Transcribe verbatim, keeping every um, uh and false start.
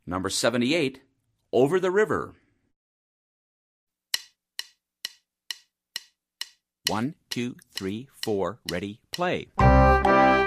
Number seventy-eight, Over the River. One, two, three, four, ready, play.